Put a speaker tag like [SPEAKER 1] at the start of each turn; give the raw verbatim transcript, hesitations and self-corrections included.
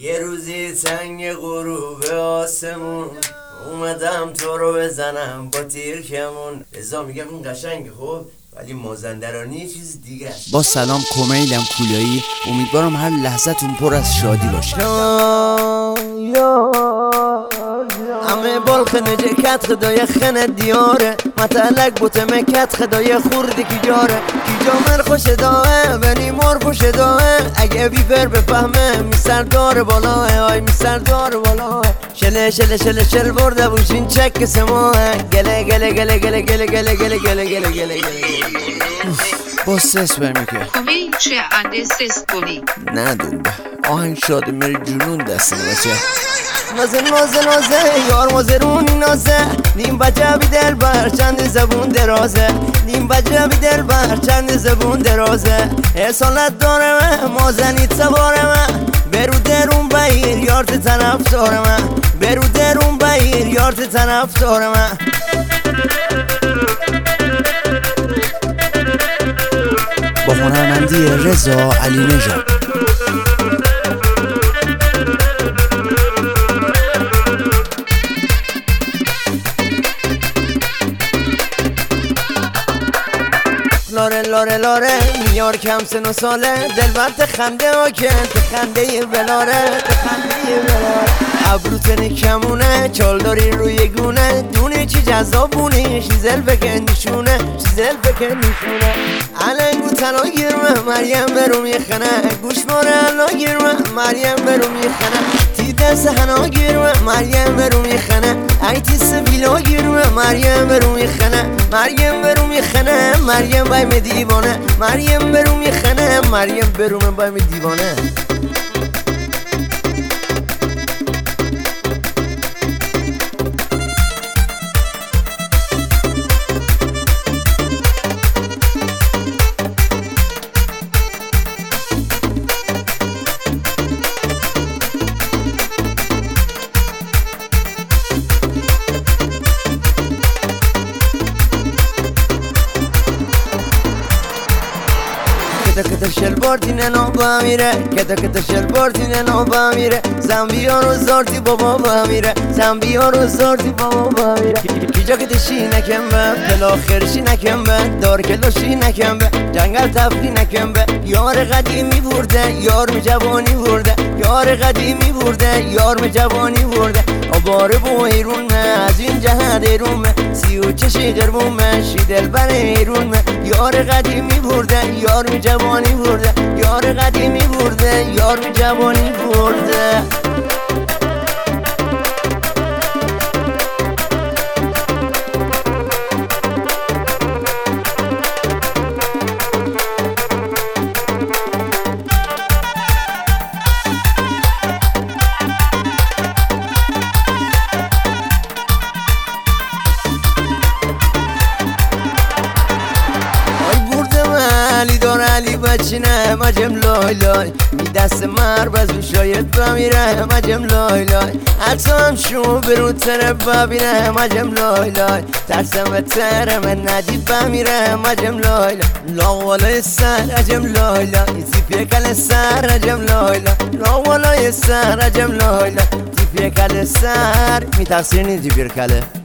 [SPEAKER 1] یه روزی تنگ غروب آسمون اومدم تو رو بزنم با تیر کمون. ازا میگم این قشنگه خب، ولی مازندرانی یه چیز دیگه است.
[SPEAKER 2] با سلام، کمیلم کولایی. امیدوارم هر لحظتون پر از شادی باشه.
[SPEAKER 1] همه بال خنه جکت خدای خنه دیاره متعلق بوته مکت خدای خوردی کی جاره کی جامر خوش داره بنی مار خوش داره اگه بیفر بفهمه میسر داره بالاه آی میسر داره بالاه شله شله شله شل برده بوشین چک سماه گله گله گله گله گله گله گله گله گله گله
[SPEAKER 2] با سس برمی که
[SPEAKER 3] کمیل چه انده سس کنی
[SPEAKER 2] نه دنبه آهنگ شاده میره جنون دستنه بچه
[SPEAKER 1] نازه نازه نازه یار مازرونی نازه نیم بجه بی دل بر چند زبون درازه نیم بجه بی دل بر چند زبون درازه احسانت داره مازنیت سواره برو درون بیر یارت طرف داره برو درون بیر یارت طرف داره
[SPEAKER 2] با هنرمندی رضا علی نژاد.
[SPEAKER 1] لاره لاره لاره میار کم سن و ساله دلبرت خنده ها که خنده ولاره خنده ولاره ابروت نکمونه چال داری روی گونه دونه چی جذابونی شیزل بکن نشونه شیزل بکن نشونه علنگو تلا گیرمه مریم برو میخنه گوش ماره الا گیرمه مریم برو میخنه تی دست هنا گیرمه مریم برو میخنه ای تی سبیلا گیرمه مریم برو میخنه مریم برو میخنه مریم بایم دیوانه مریم برو میخنه مریم برو من بایم دیوانه کتا کتا شلوار دینه نو با میره کتا کتا شلوار دینه نو با میره زنبیا رو زارتی بابا با میره زنبیا رو زارتی بابا با میره کجا که دشی نکم به پلا خرشی نکم به دار کلاشی نکم به جنگل تفری نکم به یار قدیمی برده یار می جوانی برده یار قدیمی برده یار می جوانی برده آباره بو ایرون از این جهت ایرون سی و چشی قربون شی دل بر ایرون یار قدیمی برده یار می جوانی برده یار قدیمی برده یار می جوانی برده علی دار علی بچینه مجم لای لای می دست مر بزو شاید بمیره مجم لای لای حتی هم شو برو تره ببینه مجم لای لای ترسم تره من ندید بمیره مجم لای لای لاوالای سر عجم لای لای زیفیه کل سر عجم لای لای لاوالای سر عجم لای لای زیفیه کل سر می تقصیر نیزی بیر کله